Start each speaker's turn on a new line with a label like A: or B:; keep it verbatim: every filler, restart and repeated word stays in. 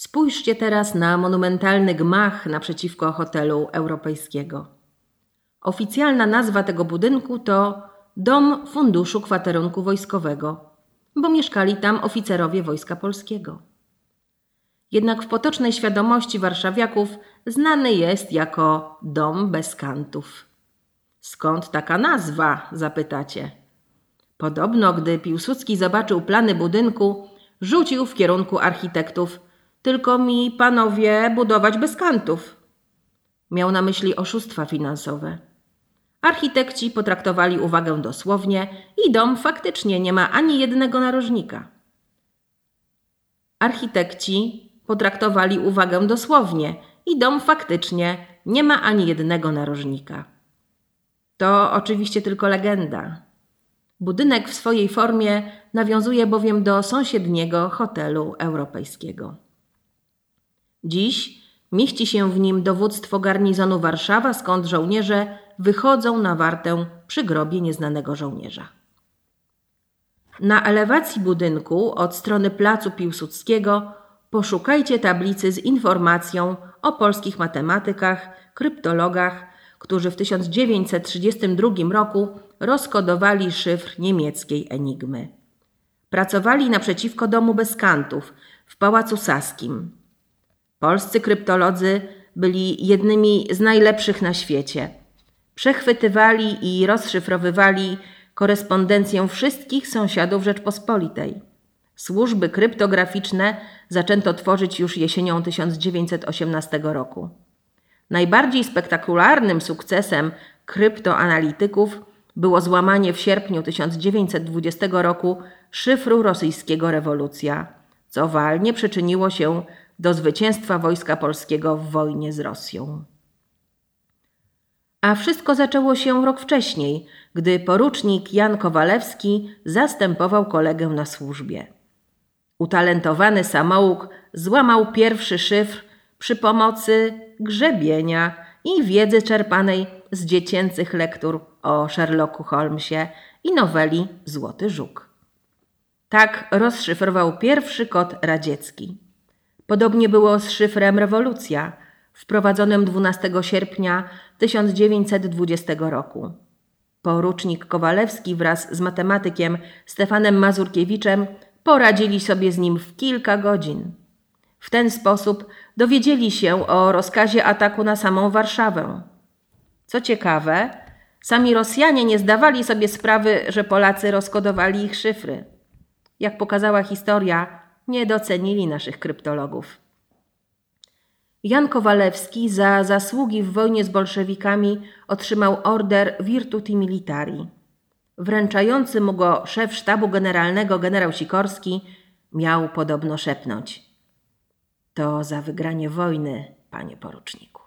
A: Spójrzcie teraz na monumentalny gmach naprzeciwko hotelu europejskiego. Oficjalna nazwa tego budynku to Dom Funduszu Kwaterunku Wojskowego, bo mieszkali tam oficerowie Wojska Polskiego. Jednak w potocznej świadomości warszawiaków znany jest jako Dom bez kantów. Skąd taka nazwa, zapytacie? Podobno, gdy Piłsudski zobaczył plany budynku, rzucił w kierunku architektów: tylko mi, panowie, budować bez kantów. Miał na myśli oszustwa finansowe. Architekci potraktowali uwagę dosłownie i dom faktycznie nie ma ani jednego narożnika. Architekci potraktowali uwagę dosłownie i dom faktycznie nie ma ani jednego narożnika. To oczywiście tylko legenda. Budynek w swojej formie nawiązuje bowiem do sąsiedniego hotelu europejskiego. Dziś mieści się w nim dowództwo garnizonu Warszawa, skąd żołnierze wychodzą na wartę przy grobie nieznanego żołnierza. Na elewacji budynku od strony placu Piłsudskiego poszukajcie tablicy z informacją o polskich matematykach, kryptologach, którzy w tysiąc dziewięćset trzydziestym drugim roku rozkodowali szyfr niemieckiej enigmy. Pracowali naprzeciwko domu bez kantów w Pałacu Saskim. Polscy kryptolodzy byli jednymi z najlepszych na świecie. Przechwytywali i rozszyfrowywali korespondencję wszystkich sąsiadów Rzeczpospolitej. Służby kryptograficzne zaczęto tworzyć już jesienią tysiąc dziewięćset osiemnastego roku. Najbardziej spektakularnym sukcesem kryptoanalityków było złamanie w sierpniu tysiąc dziewięćset dwudziestego roku szyfru rosyjskiego Rewolucja, co walnie przyczyniło się do zwycięstwa Wojska Polskiego w wojnie z Rosją. A wszystko zaczęło się rok wcześniej, gdy porucznik Jan Kowalewski zastępował kolegę na służbie. Utalentowany samouk złamał pierwszy szyfr przy pomocy grzebienia i wiedzy czerpanej z dziecięcych lektur o Sherlocku Holmesie i noweli Złoty Żuk. Tak rozszyfrował pierwszy kod radziecki. Podobnie było z szyfrem Rewolucja, wprowadzonym dwunastego sierpnia tysiąc dziewięćset dwudziestego roku. Porucznik Kowalewski wraz z matematykiem Stefanem Mazurkiewiczem poradzili sobie z nim w kilka godzin. W ten sposób dowiedzieli się o rozkazie ataku na samą Warszawę. Co ciekawe, sami Rosjanie nie zdawali sobie sprawy, że Polacy rozkodowali ich szyfry. Jak pokazała historia, nie docenili naszych kryptologów. Jan Kowalewski za zasługi w wojnie z bolszewikami otrzymał order Virtuti Militari. Wręczający mu go szef sztabu generalnego generał Sikorski miał podobno szepnąć: to za wygranie wojny, panie poruczniku.